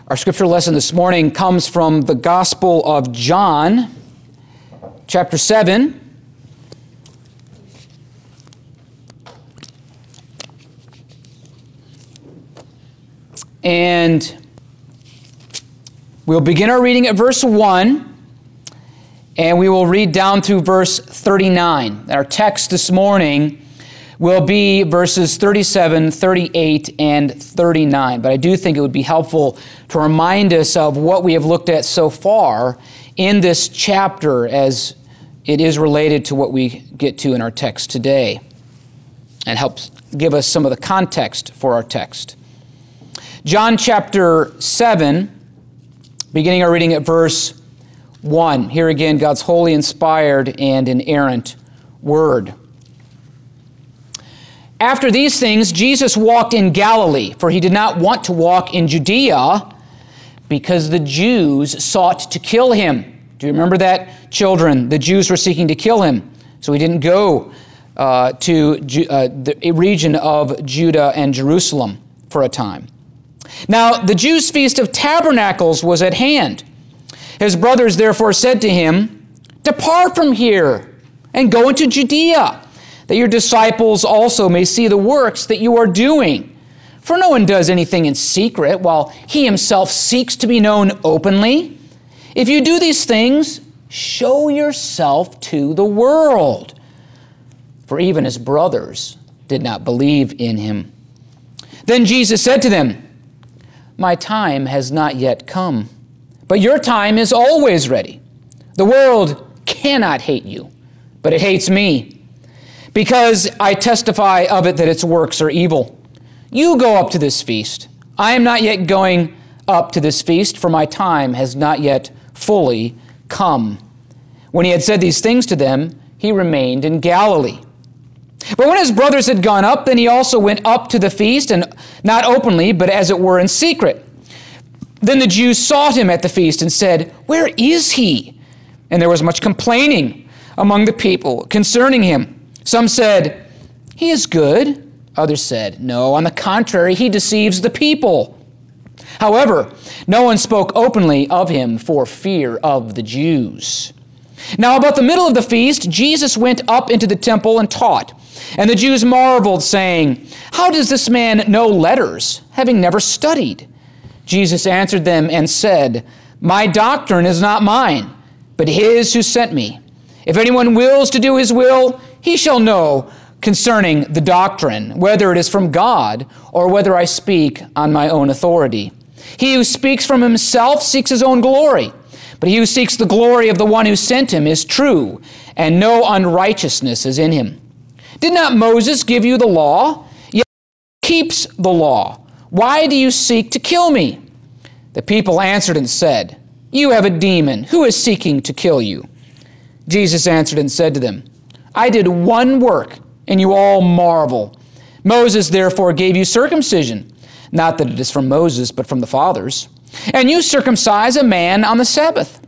Our scripture lesson this morning comes from the Gospel of John, chapter 7. And we'll begin our reading at verse 1, and we will read down through verse 39. Our text this morning will be verses 37, 38, and 39. But I do think it would be helpful to remind us of what we have looked at so far in this chapter as it is related to what we get to in our text today, and helps give us some of the context for our text. John chapter 7, beginning our reading at verse 1. Here again, God's holy, inspired, and inerrant word. After these things, Jesus walked in Galilee, for he did not want to walk in Judea because the Jews sought to kill him. Do you remember that, children? The Jews were seeking to kill him, so he didn't go to the region of Judah and Jerusalem for a time. Now, the Jews' feast of tabernacles was at hand. His brothers therefore said to him, "Depart from here and go into Judea, that your disciples also may see the works that you are doing. For no one does anything in secret while he himself seeks to be known openly. If you do these things, show yourself to the world." For even his brothers did not believe in him. Then Jesus said to them, "My time has not yet come, but your time is always ready. The world cannot hate you, but it hates me, because I testify of it that its works are evil. You go up to this feast. I am not yet going up to this feast, for my time has not yet fully come." When he had said these things to them, he remained in Galilee. But when his brothers had gone up, then he also went up to the feast, and not openly, but as it were in secret. Then the Jews sought him at the feast and said, "Where is he?" And there was much complaining among the people concerning him. Some said, "He is good." Others said, "No, on the contrary, he deceives the people." However, no one spoke openly of him for fear of the Jews. Now about the middle of the feast, Jesus went up into the temple and taught. And the Jews marveled, saying, "How does this man know letters, having never studied?" Jesus answered them and said, "My doctrine is not mine, but his who sent me. If anyone wills to do his will, he shall know concerning the doctrine, whether it is from God or whether I speak on my own authority. He who speaks from himself seeks his own glory, but he who seeks the glory of the one who sent him is true, and no unrighteousness is in him. Did not Moses give you the law? Yet he keeps the law. Why do you seek to kill me?" The people answered and said, "You have a demon. Who is seeking to kill you?" Jesus answered and said to them, "I did one work, and you all marvel. Moses therefore gave you circumcision, not that it is from Moses, but from the fathers. And you circumcise a man on the Sabbath.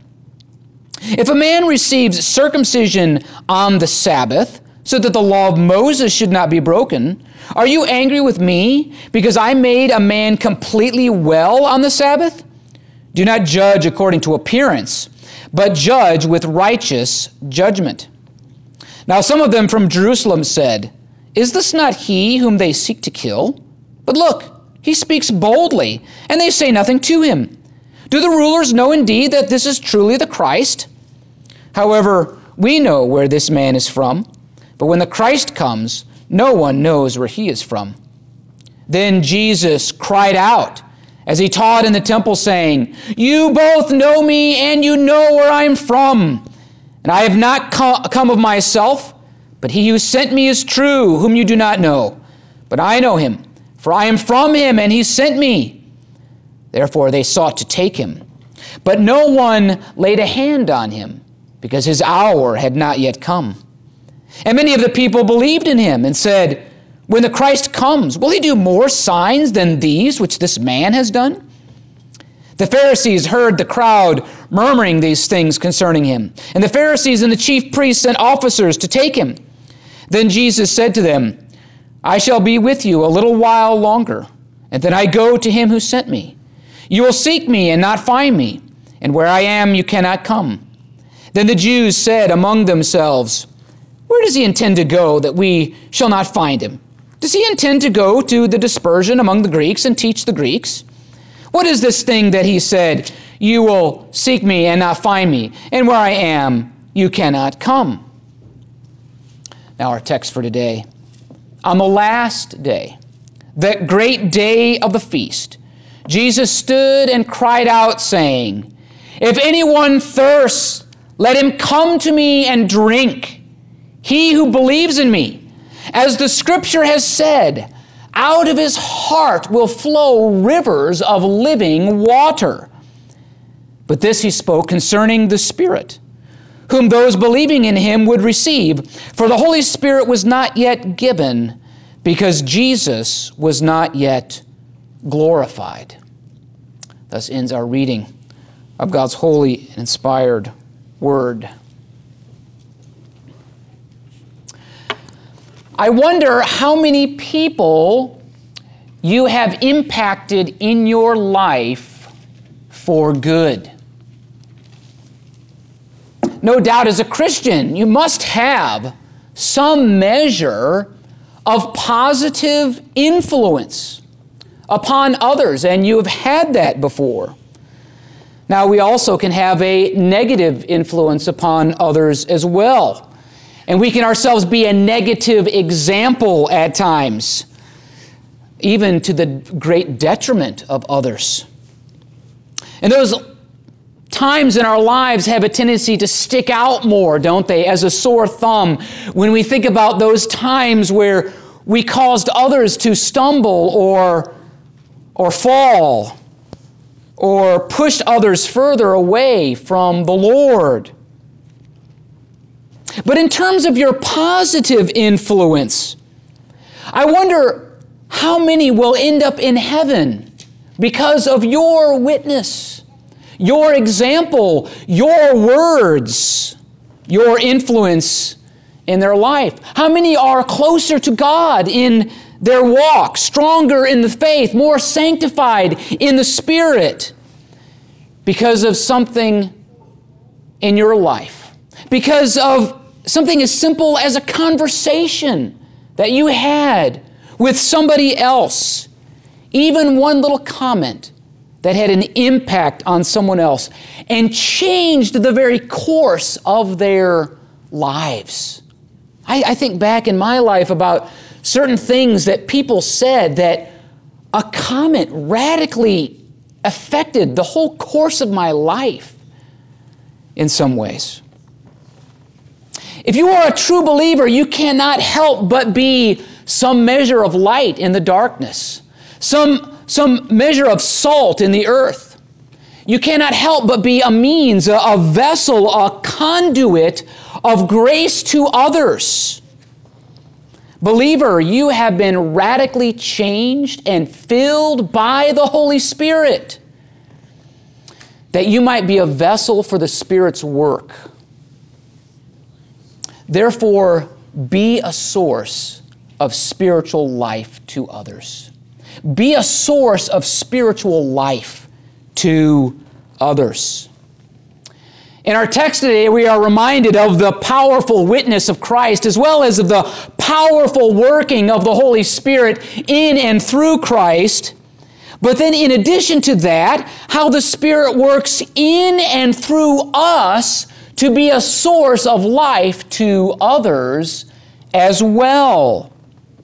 If a man receives circumcision on the Sabbath, so that the law of Moses should not be broken, are you angry with me because I made a man completely well on the Sabbath? Do not judge according to appearance, but judge with righteous judgment." Now some of them from Jerusalem said, "Is this not he whom they seek to kill? But look, he speaks boldly, and they say nothing to him. Do the rulers know indeed that this is truly the Christ? However, we know where this man is from, but when the Christ comes, no one knows where he is from." Then Jesus cried out as he taught in the temple, saying, "You both know me, and you know where I am from. And I have not come of myself, but he who sent me is true, whom you do not know. But I know him, for I am from him, and he sent me." Therefore they sought to take him. But no one laid a hand on him, because his hour had not yet come. And many of the people believed in him and said, "When the Christ comes, will he do more signs than these which this man has done?" The Pharisees heard the crowd murmuring these things concerning him. And the Pharisees and the chief priests sent officers to take him. Then Jesus said to them, "I shall be with you a little while longer, and then I go to him who sent me. You will seek me and not find me, and where I am you cannot come." Then the Jews said among themselves, "Where does he intend to go that we shall not find him? Does he intend to go to the dispersion among the Greeks and teach the Greeks? What is this thing that he said, 'You will seek me and not find me, and where I am you cannot come'?" Now our text for today. On the last day, that great day of the feast, Jesus stood and cried out, saying, "If anyone thirsts, let him come to me and drink. He who believes in me, as the Scripture has said, out of his heart will flow rivers of living water." But this he spoke concerning the Spirit, whom those believing in him would receive, for the Holy Spirit was not yet given, because Jesus was not yet glorified. Thus ends our reading of God's holy and inspired word. I wonder how many people you have impacted in your life for good. No doubt as a Christian, you must have some measure of positive influence upon others, and you have had that before. Now, we also can have a negative influence upon others as well. And we can ourselves be a negative example at times, even to the great detriment of others. And those times in our lives have a tendency to stick out more, don't they, as a sore thumb when we think about those times where we caused others to stumble or fall or pushed others further away from the Lord. But in terms of your positive influence, I wonder how many will end up in heaven because of your witness, your example, your words, your influence in their life. How many are closer to God in their walk, stronger in the faith, more sanctified in the Spirit because of something in your life, because of something as simple as a conversation that you had with somebody else, even one little comment that had an impact on someone else and changed the very course of their lives. I think back in my life about certain things that people said that a comment radically affected the whole course of my life in some ways. If you are a true believer, you cannot help but be some measure of light in the darkness, some measure of salt in the earth. You cannot help but be a means, a vessel, a conduit of grace to others. Believer, you have been radically changed and filled by the Holy Spirit, that you might be a vessel for the Spirit's work. Therefore, be a source of spiritual life to others. Be a source of spiritual life to others. In our text today, we are reminded of the powerful witness of Christ as well as of the powerful working of the Holy Spirit in and through Christ. But then in addition to that, how the Spirit works in and through us to be a source of life to others as well.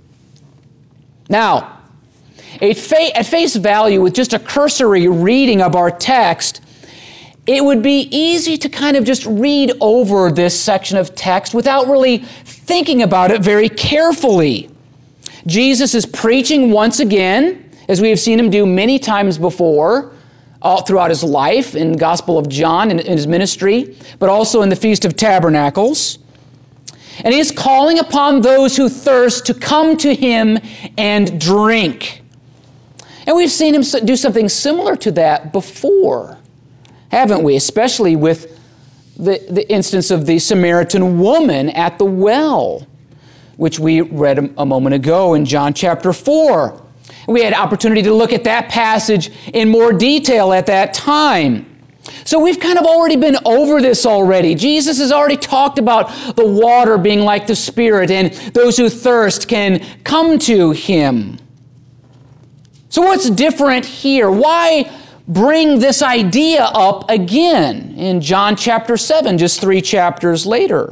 Now, at face value, with just a cursory reading of our text, it would be easy to kind of just read over this section of text without really thinking about it very carefully. Jesus is preaching once again, as we have seen him do many times before, all throughout his life in the Gospel of John and in his ministry, but also in the Feast of Tabernacles. And he is calling upon those who thirst to come to him and drink. And we've seen him do something similar to that before, haven't we? Especially with the instance of the Samaritan woman at the well, which we read a moment ago in John chapter 4. We had opportunity to look at that passage in more detail at that time. So we've kind of already been over this already. Jesus has already talked about the water being like the Spirit, and those who thirst can come to Him. So what's different here? Why bring this idea up again in John chapter 7, just 3 chapters later?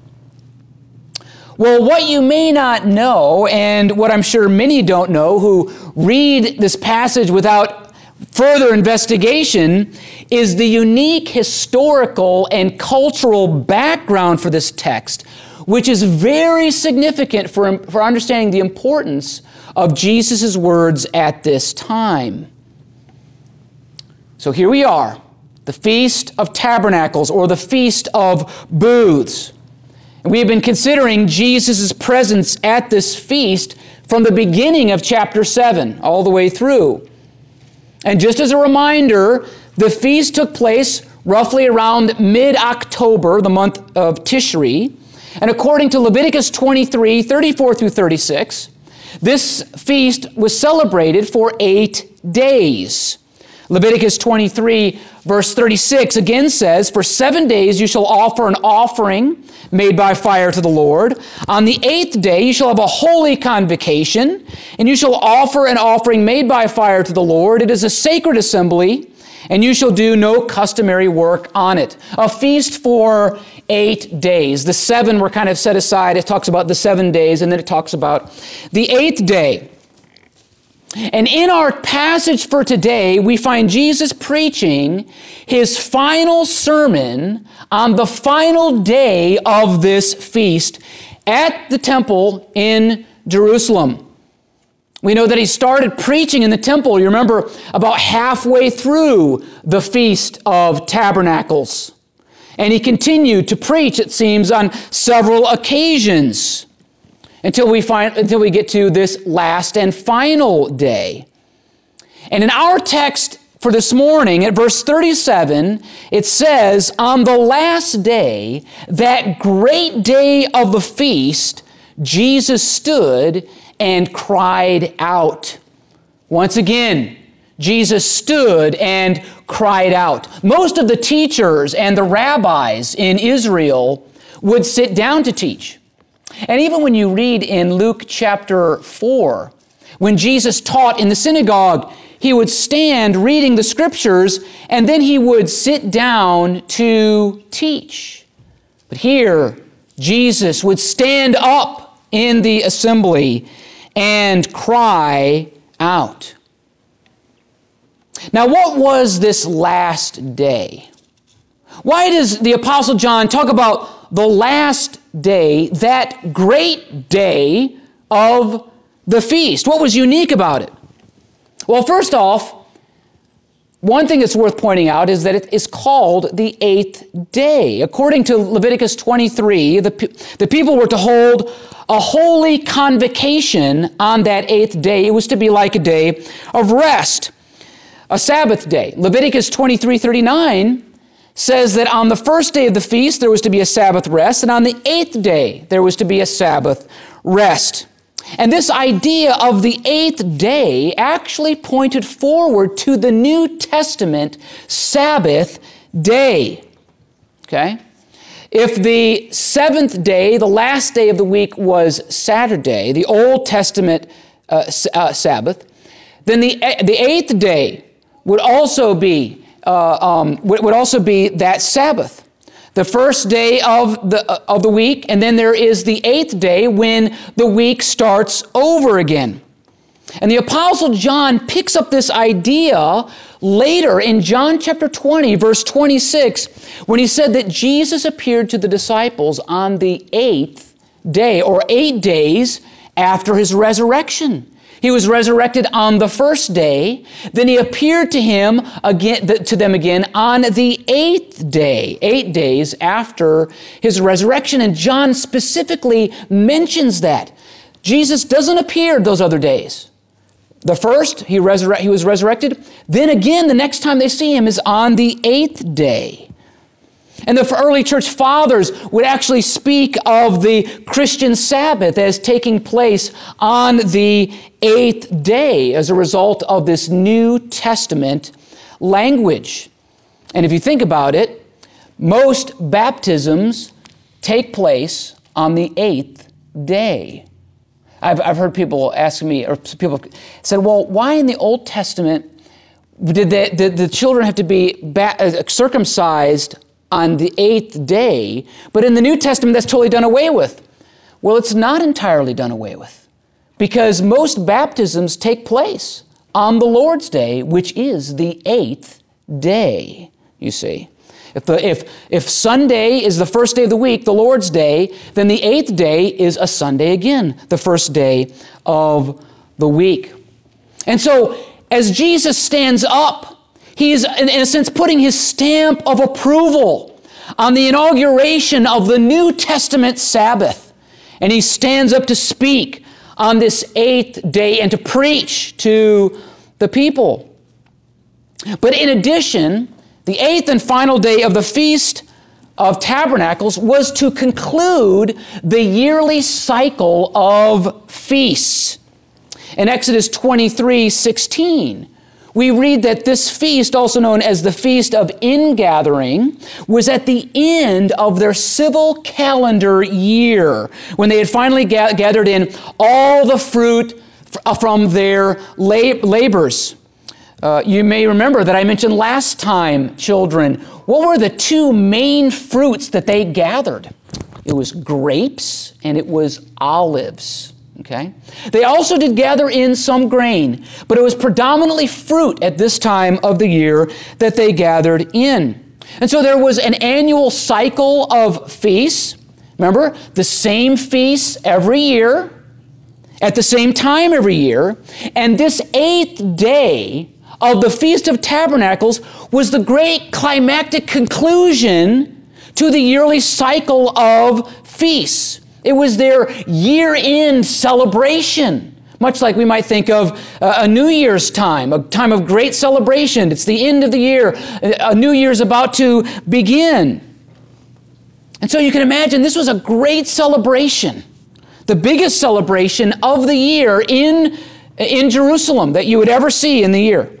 Well, what you may not know, and what I'm sure many don't know who read this passage without further investigation, is the unique historical and cultural background for this text, which is very significant for understanding the importance of Jesus' words at this time. So here we are, the Feast of Tabernacles, or the Feast of Booths. And we have been considering Jesus' presence at this feast from the beginning of chapter 7 all the way through. And just as a reminder, the feast took place roughly around mid-October, the month of Tishri. And according to Leviticus 23, 34 through 36, this feast was celebrated for 8 days. Leviticus 23, verse 36 again says, "For 7 days you shall offer an offering made by fire to the Lord. On the 8th day you shall have a holy convocation, and you shall offer an offering made by fire to the Lord. It is a sacred assembly, and you shall do no customary work on it." A feast for 8 days. The 7 were kind of set aside. It talks about the 7 days, and then it talks about the 8th day. And in our passage for today, we find Jesus preaching His final sermon on the final day of this feast at the temple in Jerusalem. We know that He started preaching in the temple, you remember, about halfway through the Feast of Tabernacles. And He continued to preach, it seems, on several occasions, until we get to this last and final day. And in our text for this morning, at verse 37, it says, "On the last day, that great day of the feast, Jesus stood and cried out." Once again, Jesus stood and cried out. Most of the teachers and the rabbis in Israel would sit down to teach. And even when you read in Luke chapter 4, when Jesus taught in the synagogue, He would stand reading the scriptures, and then He would sit down to teach. But here, Jesus would stand up in the assembly and cry out. Now, what was this last day? Why does the Apostle John talk about the last day, that great day of the feast? What was unique about it? Well, first off, one thing that's worth pointing out is that it is called the 8th day. According to Leviticus 23, the people were to hold a holy convocation on that 8th day. It was to be like a day of rest, a Sabbath day. Leviticus 23:39 says that on the first day of the feast there was to be a Sabbath rest, and on the 8th day there was to be a Sabbath rest. And this idea of the 8th day actually pointed forward to the New Testament Sabbath day. Okay? If the 7th day, the last day of the week, was Saturday, the Old Testament Sabbath, then the 8th day would also be that Sabbath, the first day of the week, and then there is the 8th day when the week starts over again. And the Apostle John picks up this idea later in John chapter 20, verse 26, when he said that Jesus appeared to the disciples on the 8th day, or 8 days after His resurrection. He was resurrected on the first day. Then He appeared to them again on the 8th day, 8 days after His resurrection. And John specifically mentions that. Jesus doesn't appear those other days. The first, He was resurrected. Then again, the next time they see Him is on the 8th day. And the early church fathers would actually speak of the Christian Sabbath as taking place on the 8th day as a result of this New Testament language. And if you think about it, most baptisms take place on the 8th day. I've heard people ask me, or people said, well, why in the Old Testament did the children have to be circumcised on the 8th day, but in the New Testament that's totally done away with? Well, it's not entirely done away with, because most baptisms take place on the Lord's Day, which is the 8th day, you see. If Sunday is the first day of the week, the Lord's Day, then the 8th day is a Sunday again, the first day of the week. And so, as Jesus stands up, he is, in a sense, putting his stamp of approval on the inauguration of the New Testament Sabbath. And he stands up to speak on this 8th day and to preach to the people. But in addition, the 8th and final day of the Feast of Tabernacles was to conclude the yearly cycle of feasts. In Exodus 23:16, we read that this feast, also known as the Feast of Ingathering, was at the end of their civil calendar year, when they had finally gathered in all the fruit from their labors. You may remember that I mentioned last time, children, what were the two main fruits that they gathered? It was grapes and it was olives. Okay? They also did gather in some grain, but it was predominantly fruit at this time of the year that they gathered in. And so there was an annual cycle of feasts. Remember, the same feasts every year, at the same time every year. And this 8th day of the Feast of Tabernacles was the great climactic conclusion to the yearly cycle of feasts. It was their year-end celebration, much like we might think of a New Year's time, a time of great celebration. It's the end of the year. A New Year's about to begin. And so you can imagine this was a great celebration, the biggest celebration of the year in Jerusalem that you would ever see in the year.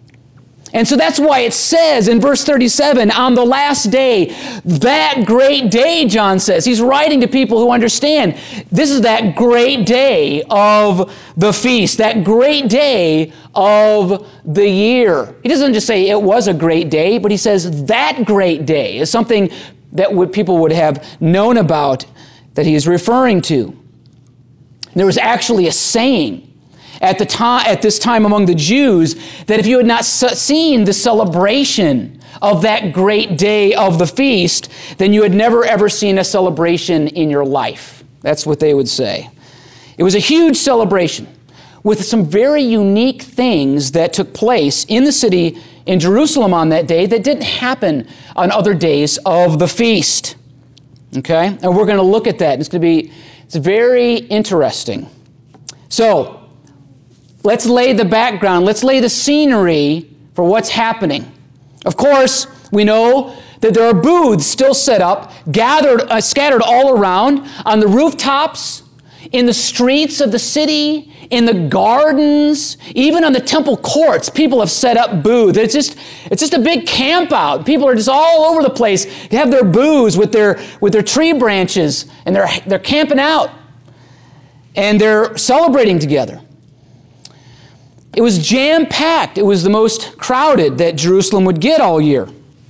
And so that's why it says in verse 37, on the last day, that great day, John says. He's writing to people who understand this is that great day of the feast, that great day of the year. He doesn't just say it was a great day, but he says that great day is something that people would have known about that he is referring to. There was actually a saying at this time among the Jews, that if you had not seen the celebration of that great day of the feast, then you had never ever seen a celebration in your life. That's what they would say. It was a huge celebration with some very unique things that took place in the city in Jerusalem on that day that didn't happen on other days of the feast. Okay? And we're going to look at that. It's very interesting. So, let's lay the background. Let's lay the scenery for what's happening. Of course, we know that there are booths still set up, scattered all around, on the rooftops, in the streets of the city, in the gardens, even on the temple courts. People have set up booths. It's just a big camp out. People are just all over the place. They have their booths with their tree branches, and they're camping out, and they're celebrating together. It was jam-packed. It was the most crowded that Jerusalem would get all year.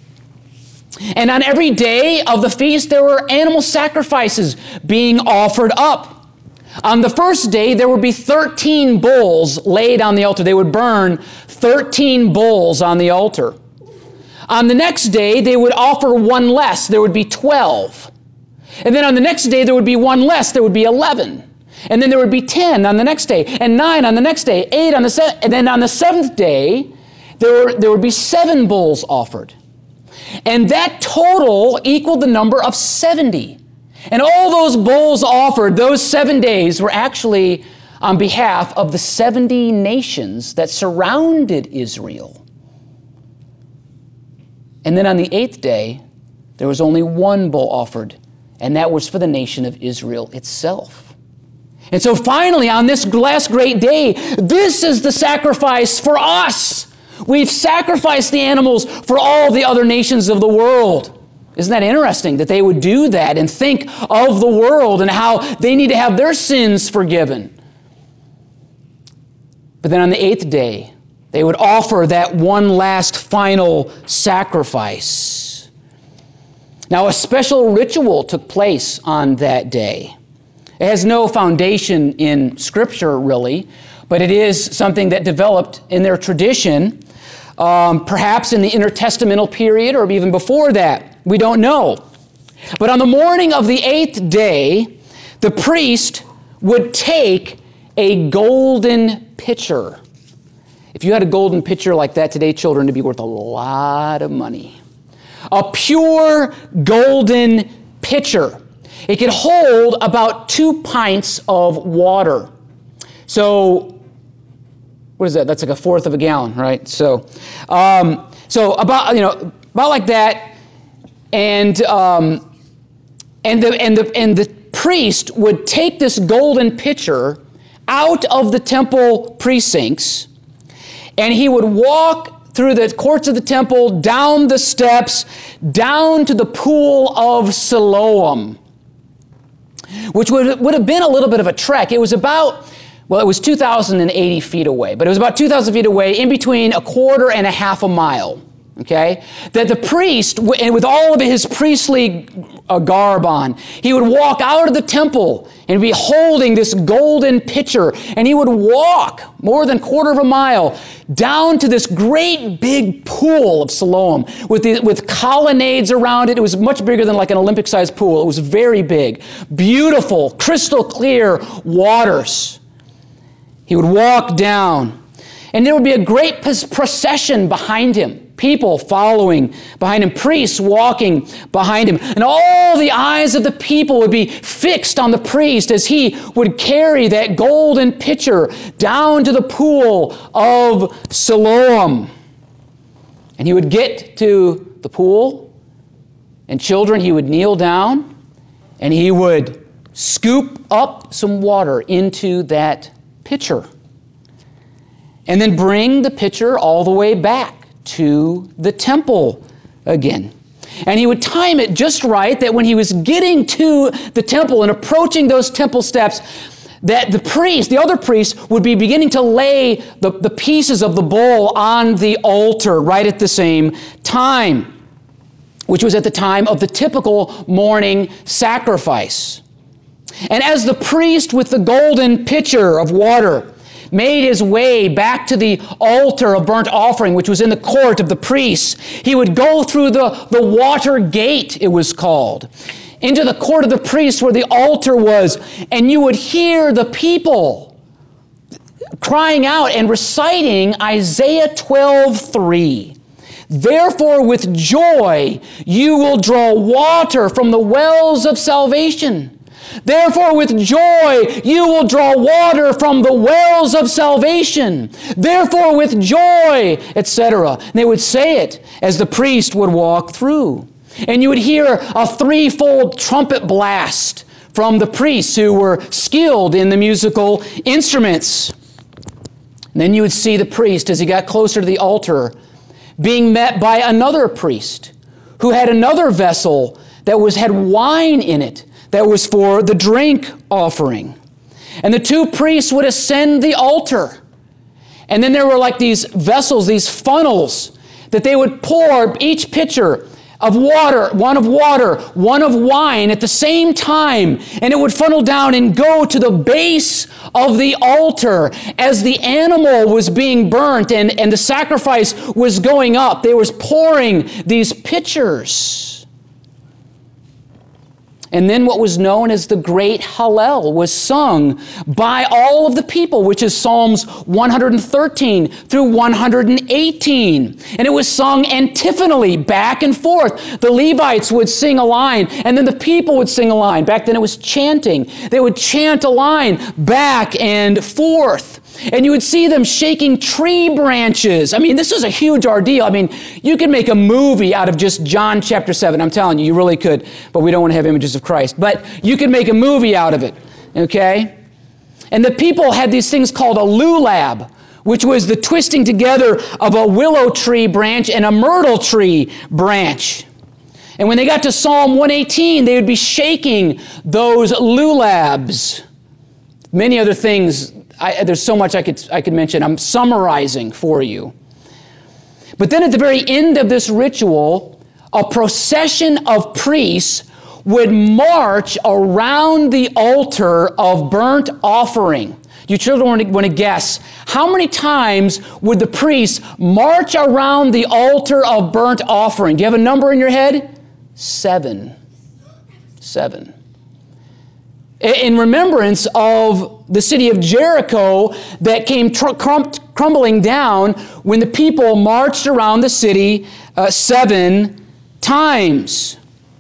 And on every day of the feast, there were animal sacrifices being offered up. On the first day, there would be 13 bulls laid on the altar. They would burn 13 bulls on the altar. On the next day, they would offer one less. There would be 12. And then on the next day, there would be one less. There would be 11. And then there would be 10 on the next day, and 9 on the next day, 8 on the seventh, and then on the 7th day, there would be 7 bulls offered. And that total equaled the number of 70. And all those bulls offered, those 7 days, were actually on behalf of the 70 nations that surrounded Israel. And then on the 8th day, there was only one bull offered, and that was for the nation of Israel itself. And so finally, on this last great day, this is the sacrifice for us. We've sacrificed the animals for all the other nations of the world. Isn't that interesting that they would do that and think of the world and how they need to have their sins forgiven? But then on the 8th day, they would offer that one last final sacrifice. Now, a special ritual took place on that day. It has no foundation in Scripture, really, but it is something that developed in their tradition, perhaps in the intertestamental period or even before that. We don't know. But on the morning of the 8th day, the priest would take a golden pitcher. If you had a golden pitcher like that today, children, it'd be worth a lot of money. A pure golden pitcher. It could hold about 2 pints of water. So, what is that? That's like a fourth of a gallon, right? So about like that. And the priest would take this golden pitcher out of the temple precincts, and he would walk through the courts of the temple, down the steps, down to the pool of Siloam, which would have been a little bit of a trek. It was about, it was 2,080 feet away, but it was about 2,000 feet away, in between a quarter and a half a mile. Okay? That the priest, with all of his priestly garb on, he would walk out of the temple and be holding this golden pitcher, and he would walk more than a quarter of a mile down to this great big pool of Siloam with colonnades around it. It was much bigger than like an Olympic-sized pool. It was very big, beautiful, crystal clear waters. He would walk down, and there would be a great procession behind him. People following behind him, priests walking behind him. And all the eyes of the people would be fixed on the priest as he would carry that golden pitcher down to the pool of Siloam. And he would get to the pool, and children, he would kneel down, and he would scoop up some water into that pitcher. And then bring the pitcher all the way back to the temple again. And he would time it just right that when he was getting to the temple and approaching those temple steps, that the other priest would be beginning to lay the pieces of the bowl on the altar right at the same time, which was at the time of the typical morning sacrifice. And as the priest with the golden pitcher of water made his way back to the altar of burnt offering, which was in the court of the priests, he would go through the water gate, it was called, into the court of the priests where the altar was, and you would hear the people crying out and reciting Isaiah 12:3. Therefore with joy you will draw water from the wells of salvation. Therefore, with joy, you will draw water from the wells of salvation. Therefore, with joy, etc. And they would say it as the priest would walk through. And you would hear a threefold trumpet blast from the priests who were skilled in the musical instruments. And then you would see the priest, as he got closer to the altar, being met by another priest who had another vessel that had wine in it, that was for the drink offering. And the two priests would ascend the altar. And then there were like these vessels, these funnels, that they would pour each pitcher of water, one of wine at the same time. And it would funnel down and go to the base of the altar as the animal was being burnt and the sacrifice was going up. They was pouring these pitchers. And then what was known as the Great Hallel was sung by all of the people, which is Psalms 113 through 118. And it was sung antiphonally, back and forth. The Levites would sing a line, and then the people would sing a line. Back then it was chanting. They would chant a line back and forth. And you would see them shaking tree branches. I mean, this was a huge ordeal. I mean, you could make a movie out of just John chapter 7. I'm telling you, you really could. But we don't want to have images of Christ. But you could make a movie out of it, okay? And the people had these things called a lulab, which was the twisting together of a willow tree branch and a myrtle tree branch. And when they got to Psalm 118, they would be shaking those lulabs. Many other things. There's so much I could mention. I'm summarizing for you. But then at the very end of this ritual, a procession of priests would march around the altar of burnt offering. You children want to guess, how many times would the priests march around the altar of burnt offering? Do you have a number in your head? 7. 7. In remembrance of the city of Jericho that came crumbling down when the people marched around the city 7 times.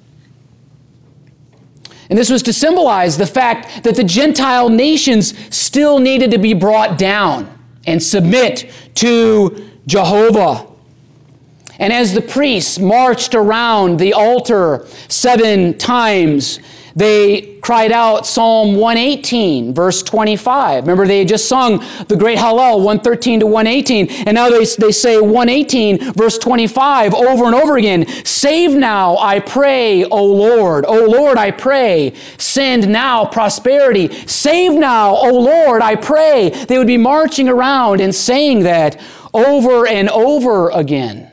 And this was to symbolize the fact that the Gentile nations still needed to be brought down and submit to Jehovah. And as the priests marched around the altar 7 times, they cried out Psalm 118, verse 25. Remember, they had just sung the great Hallel, 113 to 118. And now they say 118, verse 25, over and over again. Save now, I pray, O Lord. O Lord, I pray. Send now prosperity. Save now, O Lord, I pray. They would be marching around and saying that over and over again.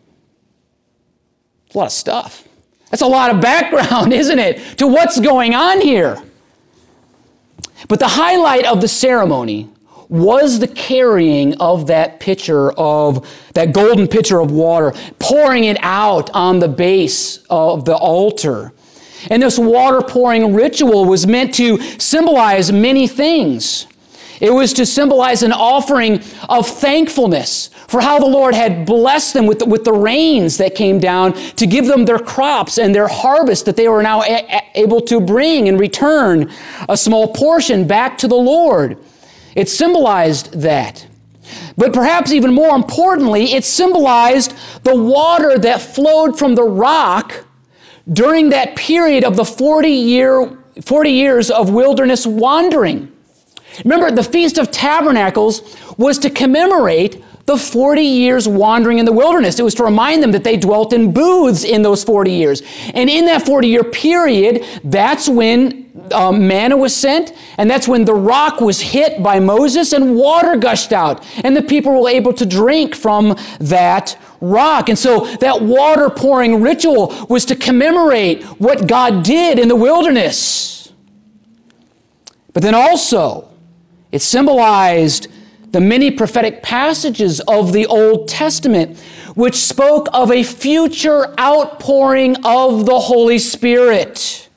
A lot of stuff. That's a lot of background, isn't it, to what's going on here? But the highlight of the ceremony was the carrying of that golden pitcher of water, pouring it out on the base of the altar. And this water pouring ritual was meant to symbolize many things. It was to symbolize an offering of thankfulness for how the Lord had blessed them with the rains that came down to give them their crops and their harvest that they were now able to bring and return a small portion back to the Lord. It symbolized that. But perhaps even more importantly, it symbolized the water that flowed from the rock during that period of the 40 years of wilderness wandering. Remember, the Feast of Tabernacles was to commemorate the 40 years wandering in the wilderness. It was to remind them that they dwelt in booths in those 40 years. And in that 40-year period, that's when manna was sent, and that's when the rock was hit by Moses and water gushed out. And the people were able to drink from that rock. And so that water pouring ritual was to commemorate what God did in the wilderness. But then also, it symbolized the many prophetic passages of the Old Testament, which spoke of a future outpouring of the Holy Spirit.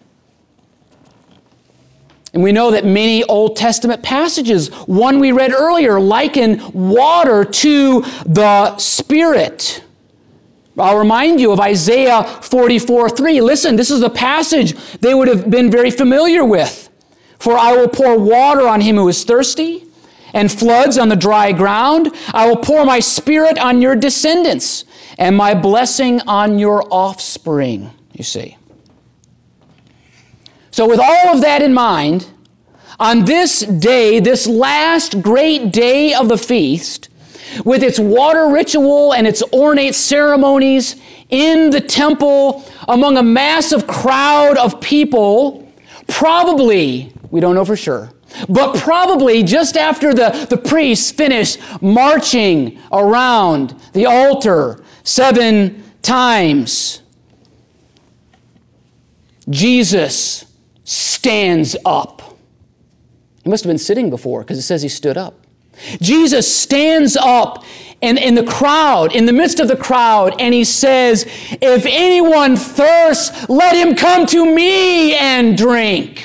And we know that many Old Testament passages, one we read earlier, liken water to the Spirit. I'll remind you of Isaiah 44:3. Listen, this is a passage they would have been very familiar with. For I will pour water on him who is thirsty, and floods on the dry ground. I will pour my Spirit on your descendants, and my blessing on your offspring, you see. So with all of that in mind, on this day, this last great day of the feast, with its water ritual and its ornate ceremonies in the temple among a massive crowd of people, probably, we don't know for sure, but probably just after the priests finished marching around the altar 7 times, Jesus stands up. He must have been sitting before because it says he stood up. Jesus stands up in the crowd, in the midst of the crowd, and he says, "If anyone thirsts, let him come to me and drink."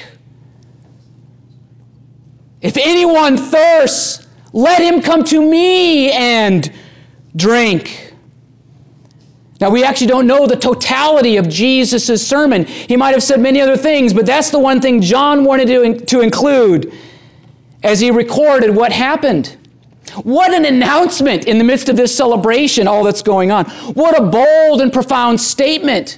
If anyone thirsts, let him come to me and drink. Now, we actually don't know the totality of Jesus' sermon. He might have said many other things, but that's the one thing John wanted to include. as he recorded what happened. What an announcement in the midst of this celebration, all that's going on. What a bold and profound statement.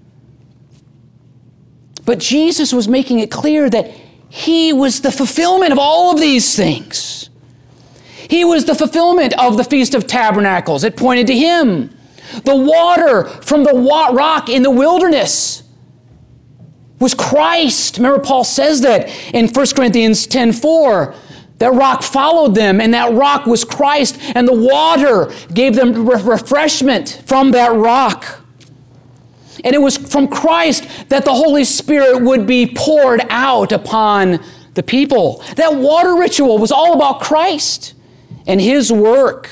But Jesus was making it clear that he was the fulfillment of all of these things. He was the fulfillment of the Feast of Tabernacles. It pointed to him. The water from the rock in the wilderness was Christ. Remember, Paul says that in 1 Corinthians 10:4. That rock followed them, and that rock was Christ, and the water gave them refreshment from that rock. And it was from Christ that the Holy Spirit would be poured out upon the people. That water ritual was all about Christ and his work.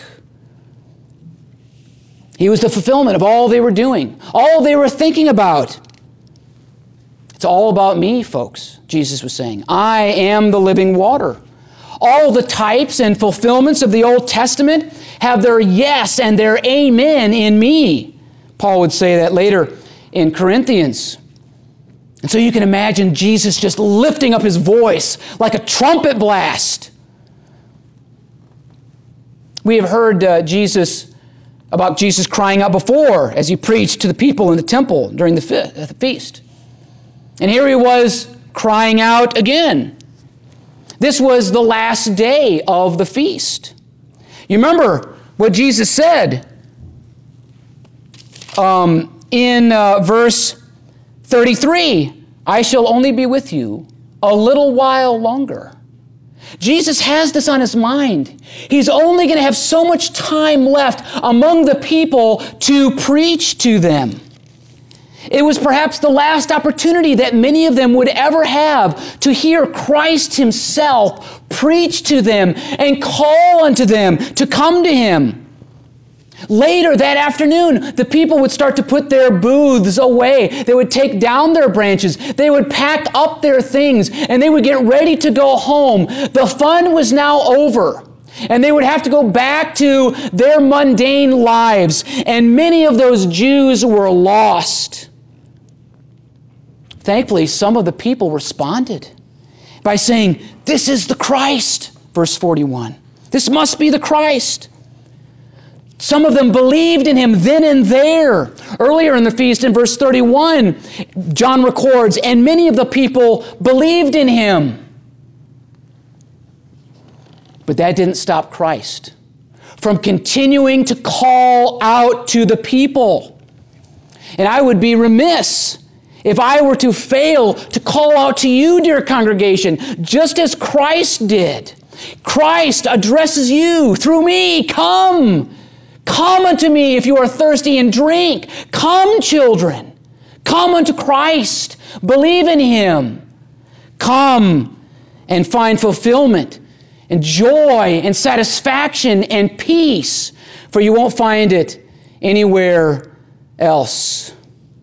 He was the fulfillment of all they were doing, all they were thinking about. It's all about me, folks, Jesus was saying. I am the living water. All the types and fulfillments of the Old Testament have their yes and their amen in me. Paul would say that later in Corinthians. And so you can imagine Jesus just lifting up his voice like a trumpet blast. We have heard about Jesus crying out before as he preached to the people in the temple during the feast. And here he was crying out again. This was the last day of the feast. You remember what Jesus said in verse 33, I shall only be with you a little while longer. Jesus has this on his mind. He's only going to have so much time left among the people to preach to them. It was perhaps the last opportunity that many of them would ever have to hear Christ himself preach to them and call unto them to come to him. Later that afternoon, the people would start to put their booths away. They would take down their branches. They would pack up their things, and they would get ready to go home. The fun was now over, and they would have to go back to their mundane lives, and many of those Jews were lost. Thankfully, some of the people responded by saying, this is the Christ, verse 41. This must be the Christ. Some of them believed in him then and there. Earlier in the feast, in verse 31, John records, and many of the people believed in him. But that didn't stop Christ from continuing to call out to the people. And I would be remiss if I were to fail to call out to you, dear congregation, just as Christ did. Christ addresses you through me. Come. Come unto me if you are thirsty and drink. Come, children. Come unto Christ. Believe in him. Come and find fulfillment and joy and satisfaction and peace, for you won't find it anywhere else.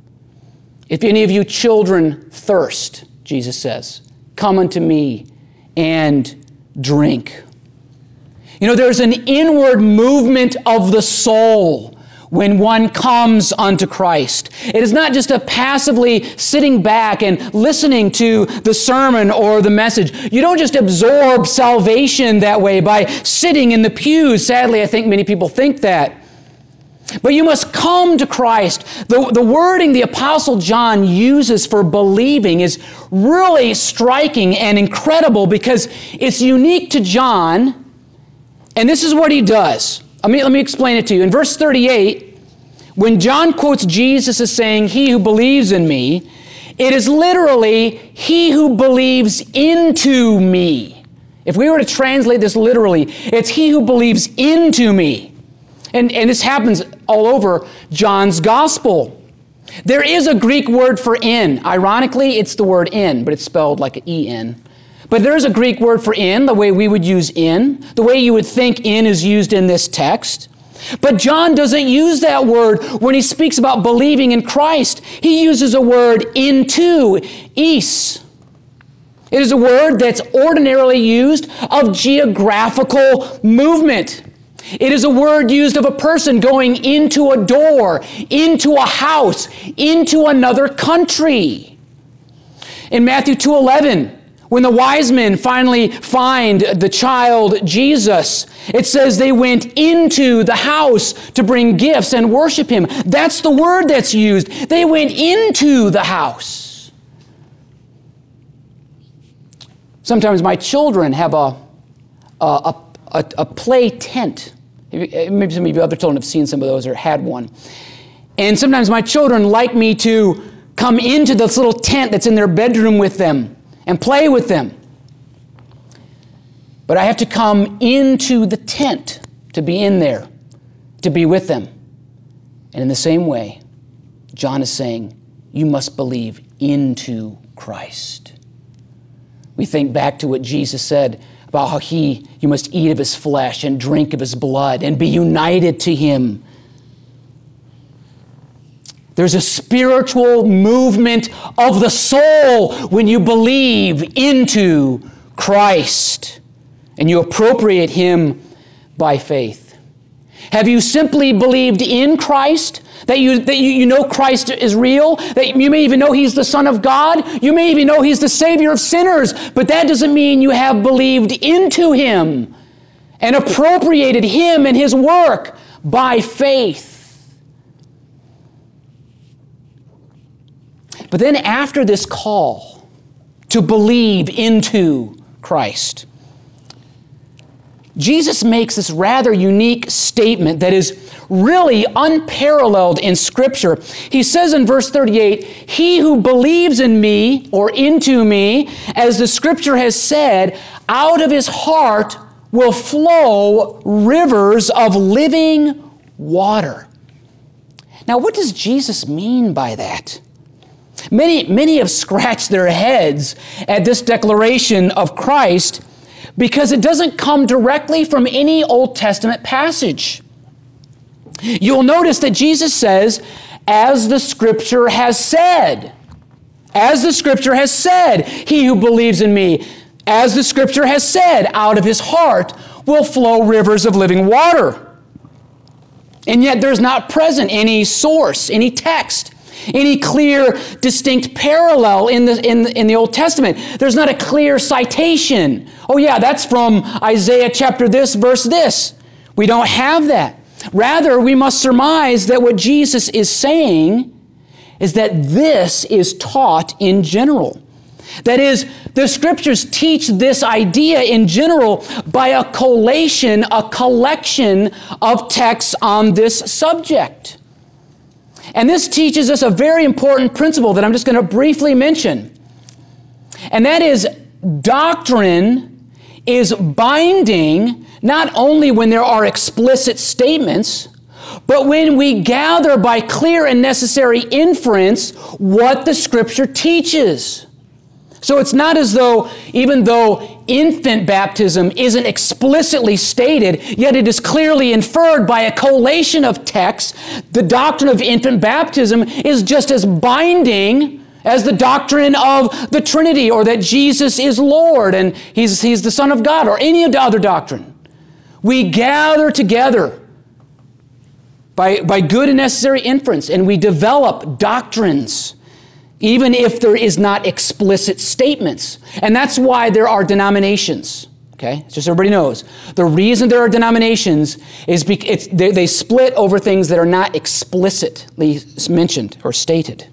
If any of you children thirst, Jesus says, come unto me and drink. You know, there's an inward movement of the soul when one comes unto Christ. It is not just a passively sitting back and listening to the sermon or the message. You don't just absorb salvation that way by sitting in the pews. Sadly, I think many people think that. But you must come to Christ. The wording the Apostle John uses for believing is really striking and incredible because it's unique to John, and this is what he does. Let me explain it to you. In verse 38, when John quotes Jesus as saying, he who believes in me, it is literally he who believes into me. If we were to translate this literally, it's he who believes into me. And this happens all over John's gospel. There is a Greek word for in. Ironically, it's the word in, but it's spelled like an E-N. But there is a Greek word for in, the way we would use in, the way you would think in is used in this text. But John doesn't use that word when he speaks about believing in Christ. He uses a word into, eis. It is a word that's ordinarily used of geographical movement. It is a word used of a person going into a door, into a house, into another country. In Matthew 2:11, When the wise men finally find the child Jesus, it says they went into the house to bring gifts and worship him. That's the word that's used. They went into the house. Sometimes my children have a play tent. Maybe some of you other children have seen some of those or had one. And sometimes my children like me to come into this little tent that's in their bedroom with them and play with them. But I have to come into the tent to be in there, to be with them. And in the same way, John is saying, you must believe into Christ. We think back to what Jesus said about how you must eat of his flesh and drink of his blood and be united to him. There's a spiritual movement of the soul when you believe into Christ and you appropriate him by faith. Have you simply believed in Christ? That you know Christ is real? That you may even know he's the Son of God? You may even know he's the Savior of sinners, but that doesn't mean you have believed into him and appropriated him and his work by faith. But then after this call to believe into Christ, Jesus makes this rather unique statement that is really unparalleled in Scripture. He says in verse 38, "He who believes in me," or into me, as the Scripture has said, "out of his heart will flow rivers of living water." Now, what does Jesus mean by that? Many have scratched their heads at this declaration of Christ because it doesn't come directly from any Old Testament passage. You'll notice that Jesus says, "As the Scripture has said." As the Scripture has said, "He who believes in me," as the Scripture has said, "out of his heart will flow rivers of living water." And yet there's not present any source, any text, any clear, distinct parallel in the Old Testament. There's not a clear citation. Oh yeah, that's from Isaiah chapter this, verse this. We don't have that. Rather, we must surmise that what Jesus is saying is that this is taught in general. That is, the Scriptures teach this idea in general by a collation, a collection of texts on this subject. And this teaches us a very important principle that I'm just going to briefly mention. And that is, doctrine is binding not only when there are explicit statements, but when we gather by clear and necessary inference what the Scripture teaches. So it's not as though, even though infant baptism isn't explicitly stated, yet it is clearly inferred by a collation of texts, the doctrine of infant baptism is just as binding as the doctrine of the Trinity, or that Jesus is Lord and He's the Son of God, or any of the other doctrine. We gather together by good and necessary inference, and we develop doctrines, even if there is not explicit statements. And that's why there are denominations. Okay? Just so everybody knows. The reason there are denominations is because they split over things that are not explicitly mentioned or stated.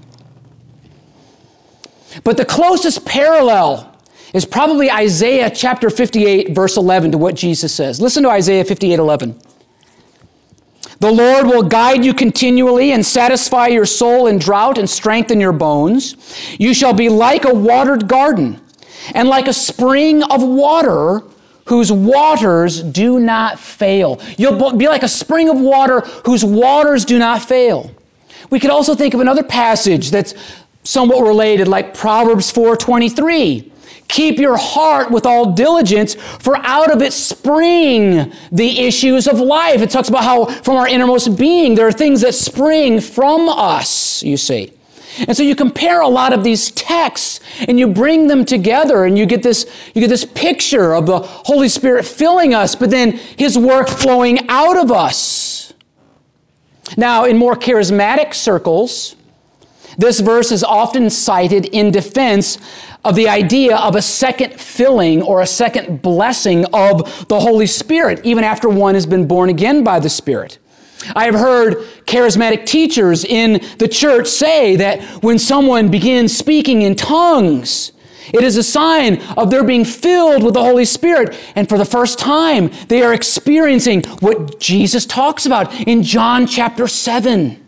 But the closest parallel is probably Isaiah chapter 58, verse 11, to what Jesus says. Listen to Isaiah 58:11. "The Lord will guide you continually and satisfy your soul in drought and strengthen your bones. You shall be like a watered garden and like a spring of water whose waters do not fail." You'll be like a spring of water whose waters do not fail. We could also think of another passage that's somewhat related, like Proverbs 4:23. "Keep your heart with all diligence, for out of it spring the issues of life." It talks about how from our innermost being, there are things that spring from us, you see. And so you compare a lot of these texts and you bring them together and you get this picture of the Holy Spirit filling us, but then His work flowing out of us. Now, in more charismatic circles, This verse is often cited in defense of the idea of a second filling or a second blessing of the Holy Spirit, even after one has been born again by the Spirit. I have heard charismatic teachers in the church say that when someone begins speaking in tongues, it is a sign of their being filled with the Holy Spirit. And for the first time, they are experiencing what Jesus talks about in John chapter 7.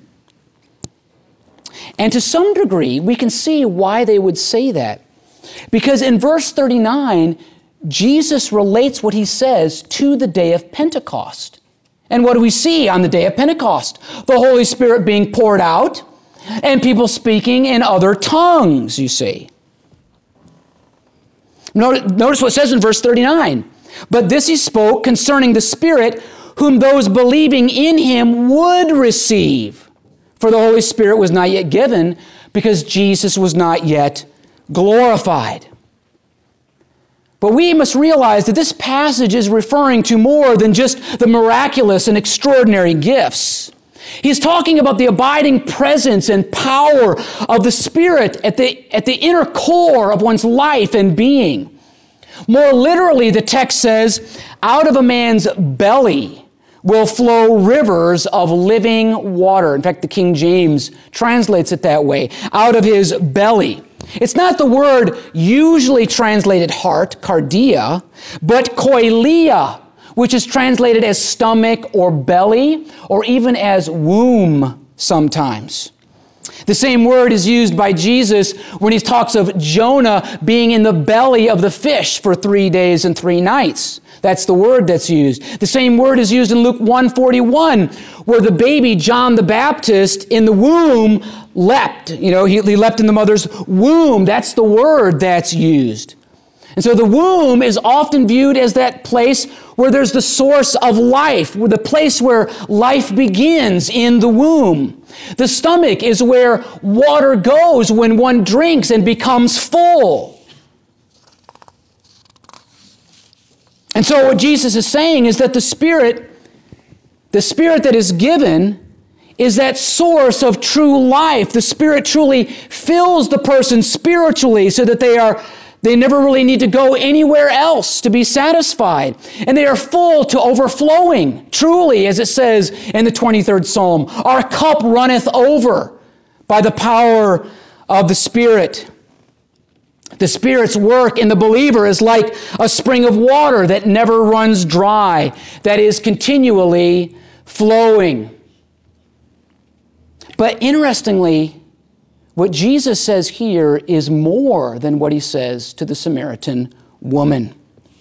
And to some degree, we can see why they would say that. Because in verse 39, Jesus relates what he says to the day of Pentecost. And what do we see on the day of Pentecost? The Holy Spirit being poured out and people speaking in other tongues, you see. Notice what it says in verse 39. But this he spoke concerning the Spirit, whom those believing in him would receive. For the Holy Spirit was not yet given, because Jesus was not yet glorified. But we must realize that this passage is referring to more than just the miraculous and extraordinary gifts. He's talking about the abiding presence and power of the Spirit at the inner core of one's life and being. More literally, the text says, out of a man's belly will flow rivers of living water. In fact, the King James translates it that way, out of his belly. It's not the word usually translated heart, cardia, but koilia, which is translated as stomach or belly, or even as womb sometimes. The same word is used by Jesus when he talks of Jonah being in the belly of the fish for 3 days and 3 nights. That's the word that's used. The same word is used in Luke 1:41, where the baby John the Baptist in the womb leapt. He leapt in the mother's womb. That's the word that's used. And so the womb is often viewed as that place where there's the source of life, the place where life begins in the womb. The stomach is where water goes when one drinks and becomes full. And so what Jesus is saying is that the Spirit that is given is that source of true life. The Spirit truly fills the person spiritually so that they never really need to go anywhere else to be satisfied. And they are full to overflowing. Truly, as it says in the 23rd Psalm, our cup runneth over by the power of the Spirit. The Spirit's work in the believer is like a spring of water that never runs dry, that is continually flowing. But interestingly, what Jesus says here is more than what he says to the Samaritan woman.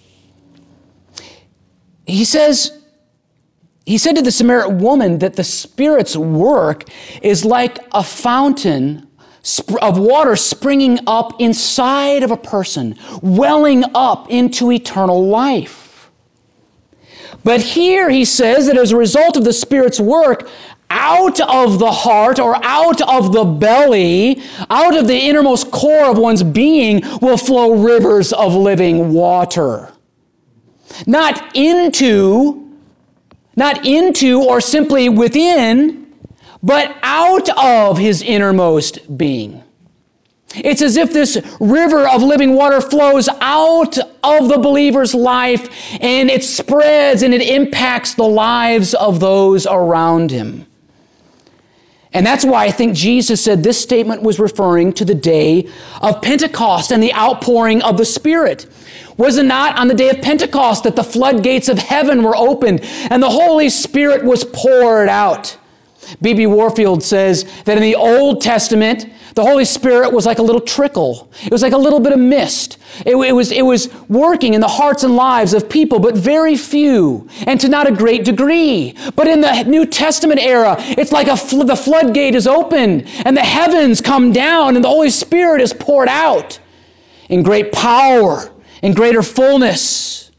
He said to the Samaritan woman that the Spirit's work is like a fountain of water springing up inside of a person, welling up into eternal life. But here he says that as a result of the Spirit's work, out of the heart or out of the belly, out of the innermost core of one's being will flow rivers of living water. Not into or simply within, but out of his innermost being. It's as if this river of living water flows out of the believer's life and it spreads and it impacts the lives of those around him. And that's why I think Jesus said this statement was referring to the day of Pentecost and the outpouring of the Spirit. Was it not on the day of Pentecost that the floodgates of heaven were opened and the Holy Spirit was poured out? B.B. Warfield says that in the Old Testament, the Holy Spirit was like a little trickle. It was like a little bit of mist. It was working in the hearts and lives of people, but very few, and to not a great degree. But in the New Testament era, it's like the floodgate is opened, and the heavens come down, and the Holy Spirit is poured out in great power, in greater fullness.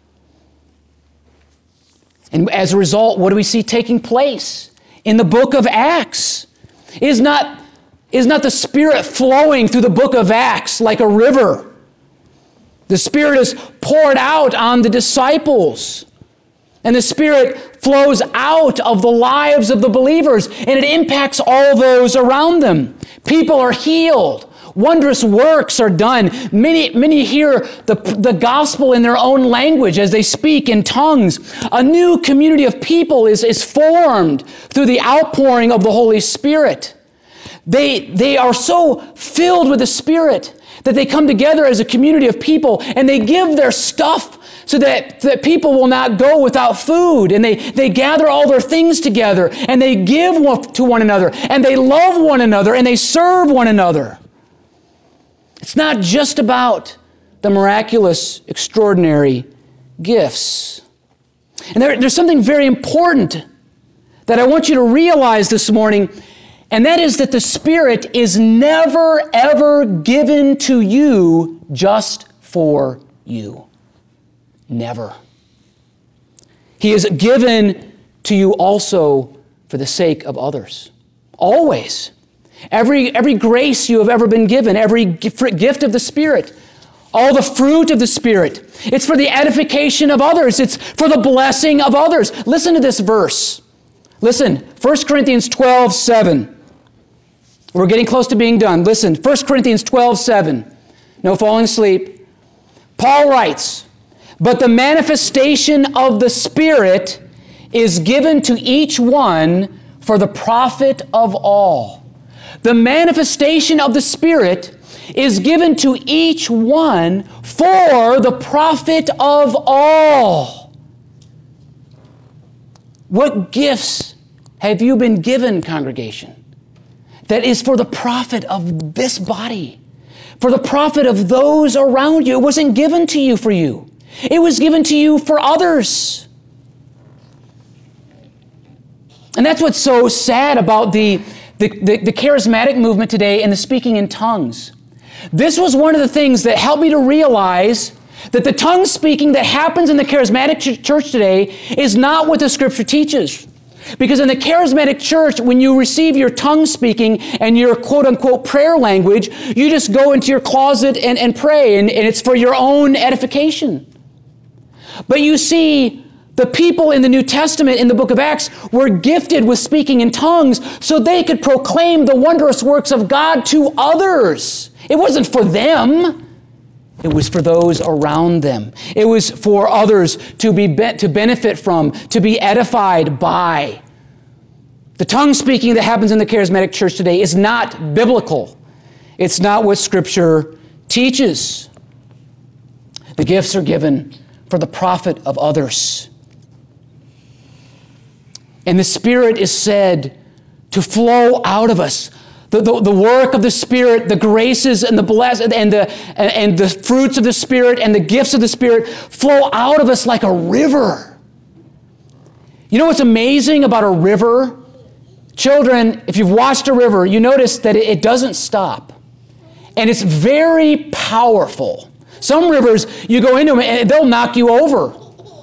And as a result, what do we see taking place? In the book of Acts, is not the Spirit flowing through the book of Acts like a river? The Spirit is poured out on the disciples. And the Spirit flows out of the lives of the believers, and it impacts all those around them. People are healed. Wondrous works are done. Many hear the gospel in their own language as they speak in tongues. A new community of people is formed through the outpouring of the Holy Spirit. They are so filled with the Spirit that they come together as a community of people and they give their stuff so that people will not go without food. And they gather all their things together and they give to one another and they love one another and they serve one another. It's not just about the miraculous, extraordinary gifts. And there's something very important that I want you to realize this morning, and that is that the Spirit is never, ever given to you just for you. Never. He is given to you also for the sake of others. Always. Every grace you have ever been given, every gift of the Spirit, all the fruit of the Spirit, it's for the edification of others. It's for the blessing of others. Listen to this verse. Listen, 1 Corinthians 12:7. We're getting close to being done. Listen, 1 Corinthians 12:7. No falling asleep. Paul writes, "But the manifestation of the Spirit is given to each one for the profit of all." The manifestation of the Spirit is given to each one for the profit of all. What gifts have you been given, congregation, that is for the profit of this body, for the profit of those around you? It wasn't given to you for you. It was given to you for others. And that's what's so sad about the charismatic movement today and the speaking in tongues. This was one of the things that helped me to realize that the tongue speaking that happens in the charismatic church today is not what the Scripture teaches. Because in the charismatic church, when you receive your tongue speaking and your quote-unquote prayer language, you just go into your closet and pray, and it's for your own edification. But you see, the people in the New Testament, in the book of Acts, were gifted with speaking in tongues so they could proclaim the wondrous works of God to others. It wasn't for them. It was for those around them. It was for others to benefit from, to be edified by. The tongue speaking that happens in the charismatic church today is not biblical. It's not what Scripture teaches. The gifts are given for the profit of others. And the Spirit is said to flow out of us. The work of the Spirit, the graces and the blessings and the fruits of the Spirit and the gifts of the Spirit flow out of us like a river. You know what's amazing about a river? Children, if you've watched a river, you notice that it doesn't stop. And it's very powerful. Some rivers, you go into them and they'll knock you over.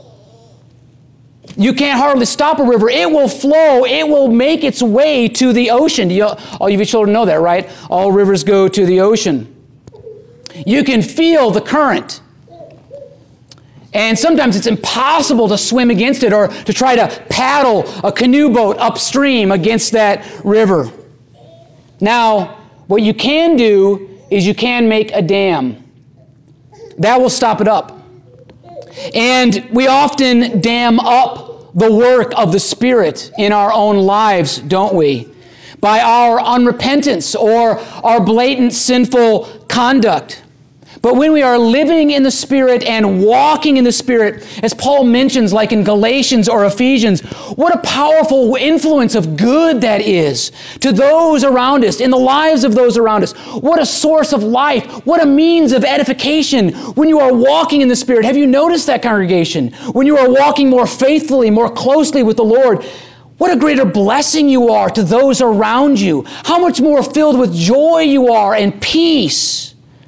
You can't hardly stop a river. It will flow. It will make its way to the ocean. All of you children know that, right? All rivers go to the ocean. You can feel the current. And sometimes it's impossible to swim against it or to try to paddle a canoe boat upstream against that river. Now, what you can do is you can make a dam. That will stop it up. And we often dam up the work of the Spirit in our own lives, don't we? By our unrepentance or our blatant sinful conduct. But when we are living in the Spirit and walking in the Spirit, as Paul mentions, like in Galatians or Ephesians, what a powerful influence of good that is to those around us, in the lives of those around us. What a source of life. What a means of edification when you are walking in the Spirit. Have you noticed that, congregation? When you are walking more faithfully, more closely with the Lord, what a greater blessing you are to those around you. How much more filled with joy you are and peace.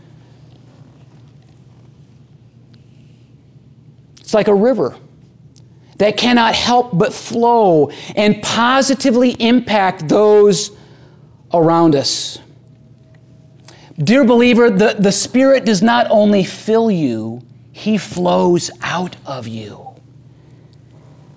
It's like a river that cannot help but flow and positively impact those around us. Dear believer, the Spirit does not only fill you, He flows out of you.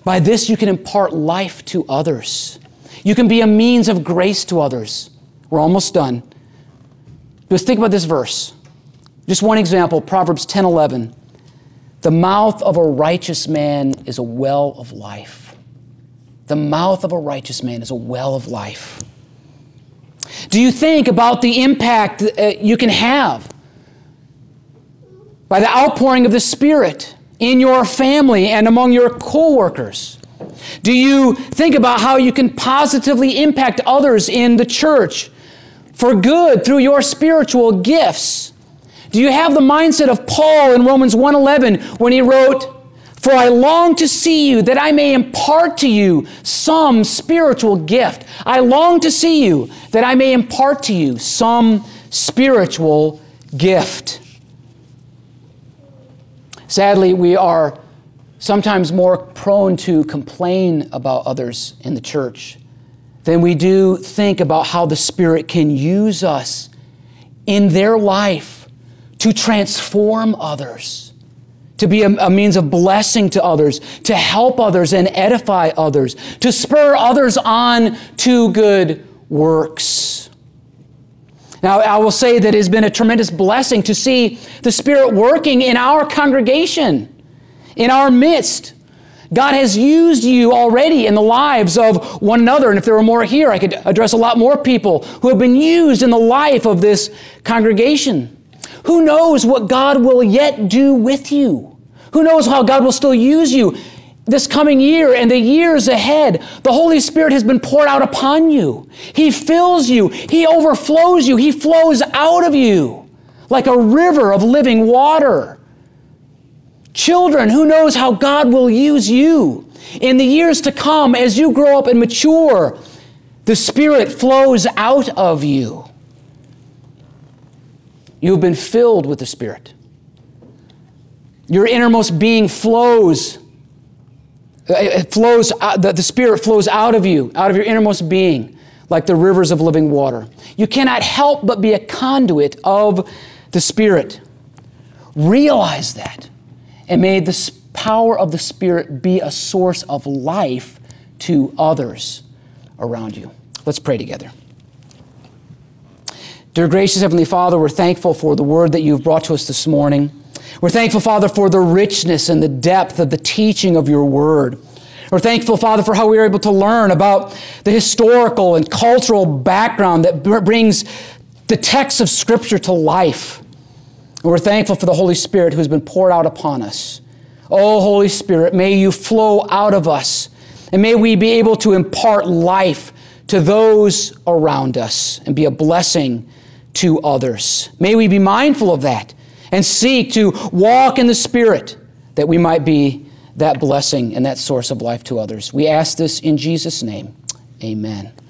By this you can impart life to others. You can be a means of grace to others. We're almost done. Just think about this verse. Just one example, Proverbs 10:11. The mouth of a righteous man is a well of life. The mouth of a righteous man is a well of life. Do you think about the impact you can have by the outpouring of the Spirit in your family and among your co-workers? Do you think about how you can positively impact others in the church for good through your spiritual gifts? Do you have the mindset of Paul in Romans 1:11 when he wrote, "For I long to see you, that I may impart to you some spiritual gift." I long to see you, that I may impart to you some spiritual gift. Sadly, we are sometimes more prone to complain about others in the church than we do think about how the Spirit can use us in their life to transform others, to be a means of blessing to others, to help others and edify others, to spur others on to good works. Now, I will say that it has been a tremendous blessing to see the Spirit working in our congregation, in our midst. God has used you already in the lives of one another. And if there were more here, I could address a lot more people who have been used in the life of this congregation. Who knows what God will yet do with you? Who knows how God will still use you this coming year and the years ahead? The Holy Spirit has been poured out upon you. He fills you. He overflows you. He flows out of you like a river of living water. Children, who knows how God will use you in the years to come as you grow up and mature? The Spirit flows out of you. You've been filled with the Spirit. Your innermost being flows. The Spirit flows out of you, out of your innermost being, like the rivers of living water. You cannot help but be a conduit of the Spirit. Realize that. And may the power of the Spirit be a source of life to others around you. Let's pray together. Dear gracious Heavenly Father, we're thankful for the word that you've brought to us this morning. We're thankful, Father, for the richness and the depth of the teaching of your word. We're thankful, Father, for how we are able to learn about the historical and cultural background that brings the text of Scripture to life. And we're thankful for the Holy Spirit who has been poured out upon us. Oh, Holy Spirit, may you flow out of us, and may we be able to impart life to those around us and be a blessing to others. May we be mindful of that and seek to walk in the Spirit that we might be that blessing and that source of life to others. We ask this in Jesus' name. Amen.